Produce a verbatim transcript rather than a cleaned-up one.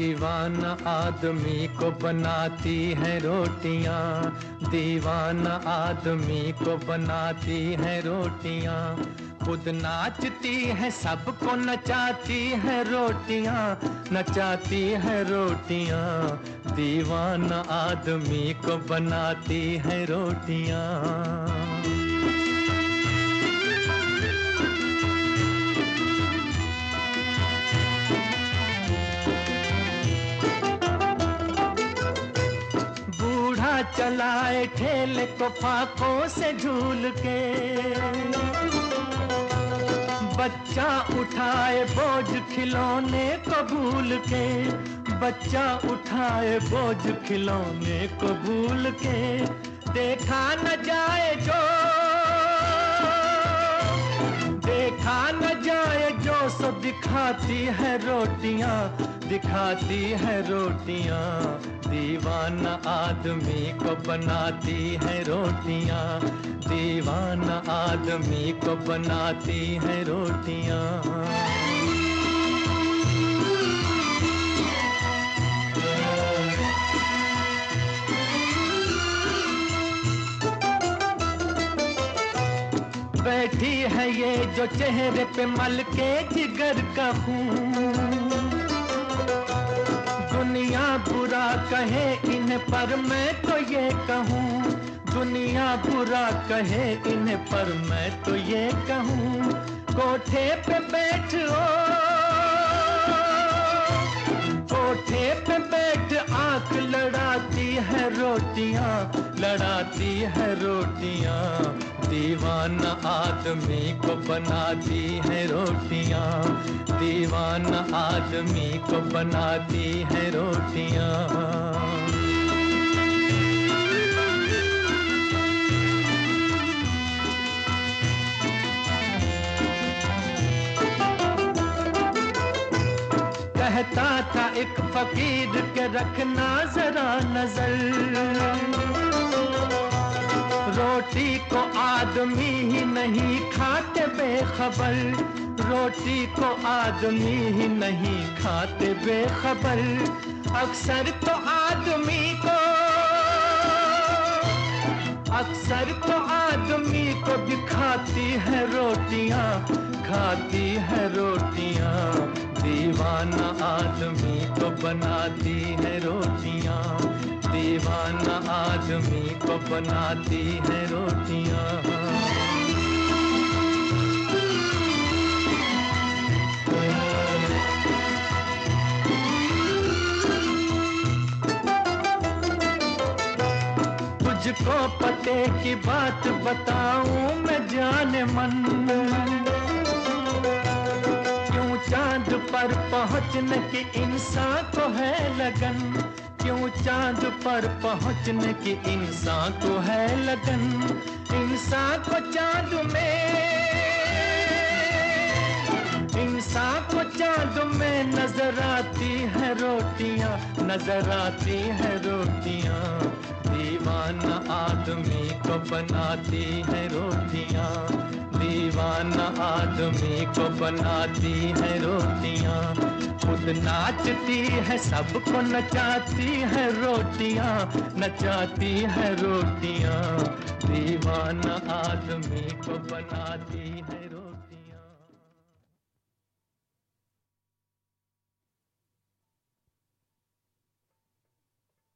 दीवाना आदमी को बनाती है रोटियां, दीवाना आदमी को बनाती है रोटियां। खुद नाचती है सबको नचाती है रोटियां, नचाती है रोटियां। दीवाना आदमी को बनाती है रोटियां। चलाए ठेले को फाकों से झूल के, बच्चा उठाए बोझ खिलौने को भूल के, बच्चा उठाए बोझ खिलौने को भूल के। देखा न जाए जो, देखा न जाए जो सो दिखाती है रोटियां, दिखाती है रोटियां। दीवाना आदमी को बनाती है रोटियां, दीवाना आदमी को बनाती है रोटियां। बैठी है ये जो चेहरे पे मल के जिगर का खून, दुनिया बुरा कहे इन्हें पर मैं तो ये कहूँ, दुनिया बुरा कहे इन्हें पर मैं तो ये कहूँ। कोठे पे बैठ ओ, कोठे पे बैठ आंख लड़ाती है रोटियां, लड़ाती है रोटियां। दीवाना आदमी को बनाती है रोटियां, दीवाना आदमी को बनाती है रोटियां। कहता था एक फकीर के रखना जरा नजर, रोटी को आदमी ही नहीं खाते बेखबर, रोटी को आदमी ही नहीं खाते बेखबर। अक्सर तो आदमी को, अक्सर तो आदमी को दिखाती है रोटियां, खाती है रोटियां। दीवाना आदमी को बनाती है रोटियां, दीवाना आदमी को बनाती है रोटियां। तुझको पते की बात बताऊं मैं जाने मन, क्यों चांद पर पहुंचने की इंसान को है लगन, क्यों चांद पर पहुंचने की इंसान को है लगन। इंसान को चांद में, इंसान को चांद में नजर आती है रोटियां, नजर आती है रोटियां। दीवाना आदमी को बनाती है रोटियां, दीवाना आदमी को बनाती है रोटियां। खुद नाचती है सबको नचाती है रोटियां, नचाती है रोटियां। दीवाना आदमी को बनाती है रोटियां।